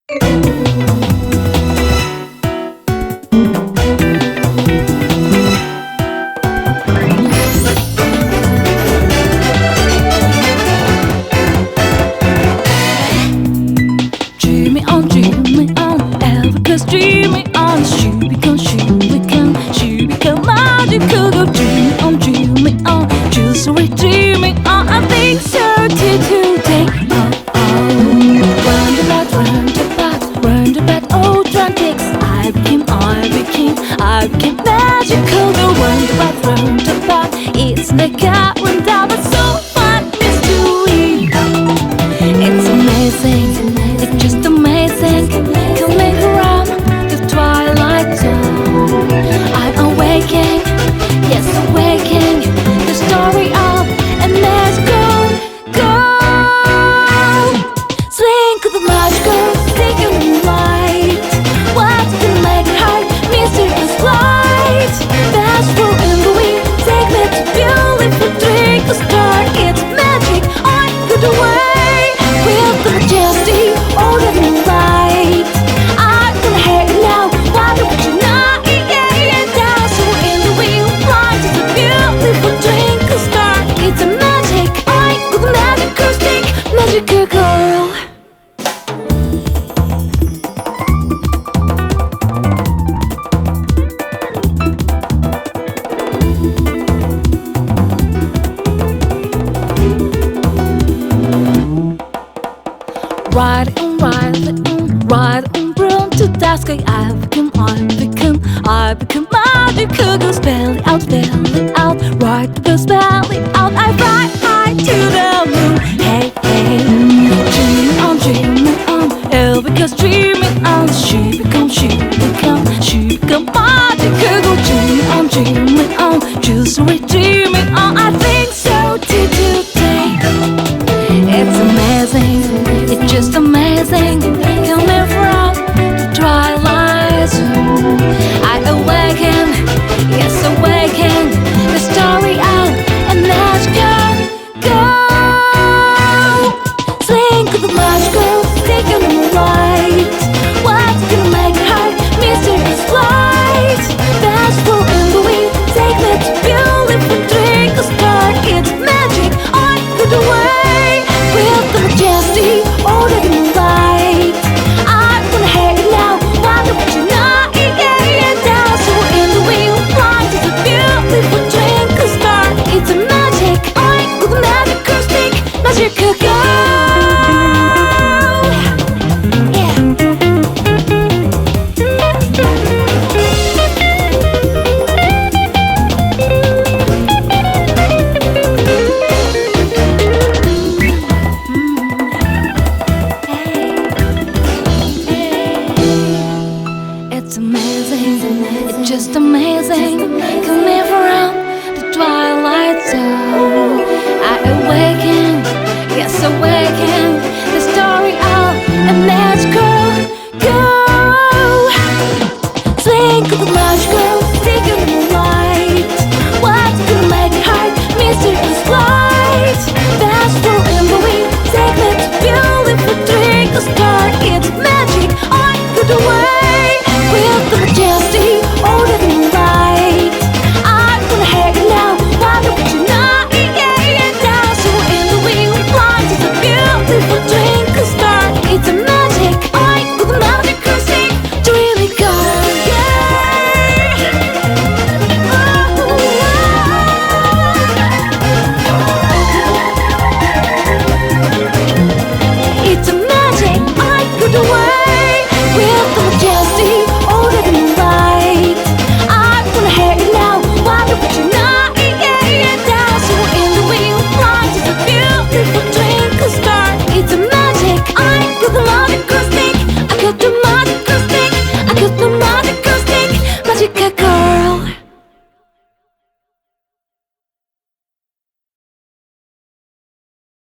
Dream me on, she become magical. Go dream me on, just so we dream me on. I think so too today. Run the back, old dramatics. I became magical. Go run the back, it's like I went down, but so fun mystery. It's amazing, it's just amazing. Coming around the twilight zone, I'm awaking, yes awaking. The story of a let's go. Slink of the magical, taking the light. What's gonna make it hard? Mysterious light. Fast forward in the wind, take me to beautiful drink. The start, it's magic, I go the way. With the majesty, all that in light. I'm gonna hear it now, why don't you not? Yeah, dancing in the wind, light is a beautiful drink. The start, it's a magic, I go the magical stick, magical girl. Ride on broom to dusk. I become magical. Go spell it out. Ride the girl, spell it out. I fly high to the moon. Hey, dream on. Oh, because dreaming on. She become magical. Go dreaming on. Just read dreaming on. I think so too today. It's amazing, it's just amazing. Coming from the twilight zone, I awaken, yes awaken. The story out and let's go. Slink of the magical, taking the light. What's gonna make it hard? Mysterious light. Fast forward in the wind, take me to beautiful drink. A start, it's magic, I go the way. With the majesty, all that in light. I wanna hear it now, why don't you not? Yeah, dancing in the wind, light is a beautiful drink. A start, it's a magic, I go the magical stick, magical girl. It's amazing, it's just amazing. Coming from the twilight zone, I awaken, yes awaken. The story out and let's go. Slink of the magical, taking the light. What's gonna make it hard? Mysterious light. Fast forward in the wind, take me to beautiful drink. A start, it's magic, I go the way.